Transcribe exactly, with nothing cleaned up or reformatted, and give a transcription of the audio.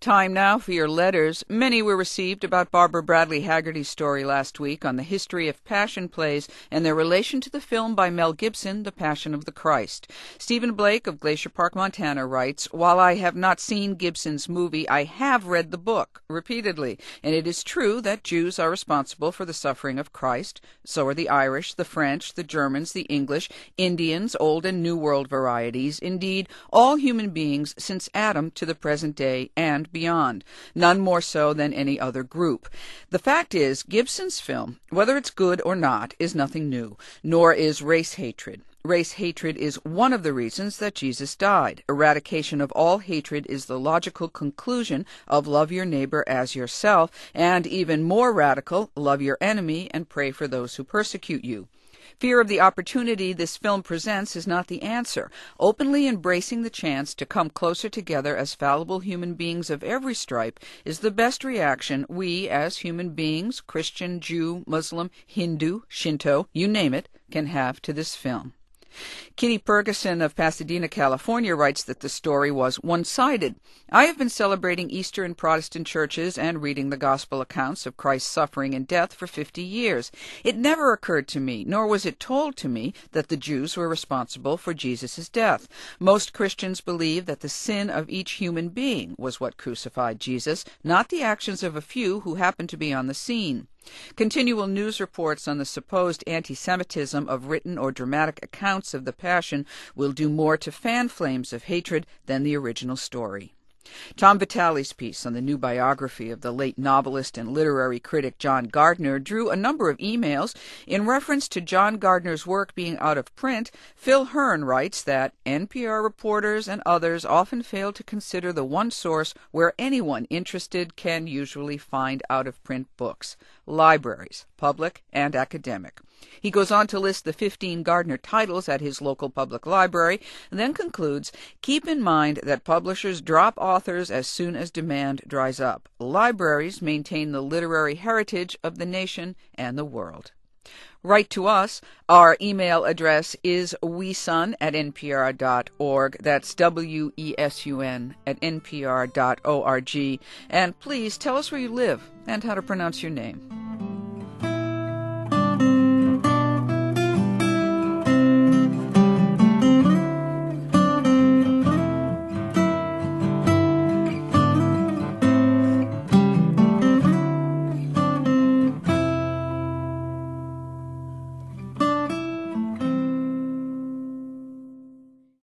Time now for your letters. Many were received about Barbara Bradley Haggerty's story last week on the history of passion plays and their relation to the film by Mel Gibson, The Passion of the Christ. Stephen Blake of Glacier Park, Montana writes, "While I have not seen Gibson's movie, I have read the book repeatedly, and it is true that Jews are responsible for the suffering of Christ. So are the Irish, the French, the Germans, the English, Indians, Old and New World varieties, indeed, all human beings since Adam to the present day and beyond, none more so than any other group. The fact is, Gibson's film, whether it's good or not, is nothing new, nor is race hatred. Race hatred is one of the reasons that Jesus died. Eradication of all hatred is the logical conclusion of love your neighbor as yourself, and even more radical, love your enemy and pray for those who persecute you. Fear of the opportunity this film presents is not the answer. Openly embracing the chance to come closer together as fallible human beings of every stripe is the best reaction we, as human beings, Christian, Jew, Muslim, Hindu, Shinto, you name it, can have to this film." Kitty Ferguson of Pasadena, California writes that the story was one-sided. "I have been celebrating Easter in Protestant churches and reading the gospel accounts of Christ's suffering and death for fifty years. It never occurred to me, nor was it told to me, that the Jews were responsible for Jesus' death. Most Christians believe that the sin of each human being was what crucified Jesus, not the actions of a few who happened to be on the scene. Continual news reports on the supposed anti-Semitism of written or dramatic accounts of the Passion will do more to fan flames of hatred than the original story." Tom Vitale's piece on the new biography of the late novelist and literary critic John Gardner drew a number of emails. In reference to John Gardner's work being out of print, Phil Hearn writes that N P R reporters and others often fail to consider the one source where anyone interested can usually find out-of-print books: libraries, public and academic. He goes on to list the fifteen Gardner titles at his local public library, and then concludes, "Keep in mind that publishers drop authors as soon as demand dries up. Libraries maintain the literary heritage of the nation and the world." Write to us. Our email address is wesun at n p r dot org. That's W E S U N at n p r dot org. And please tell us where you live and how to pronounce your name.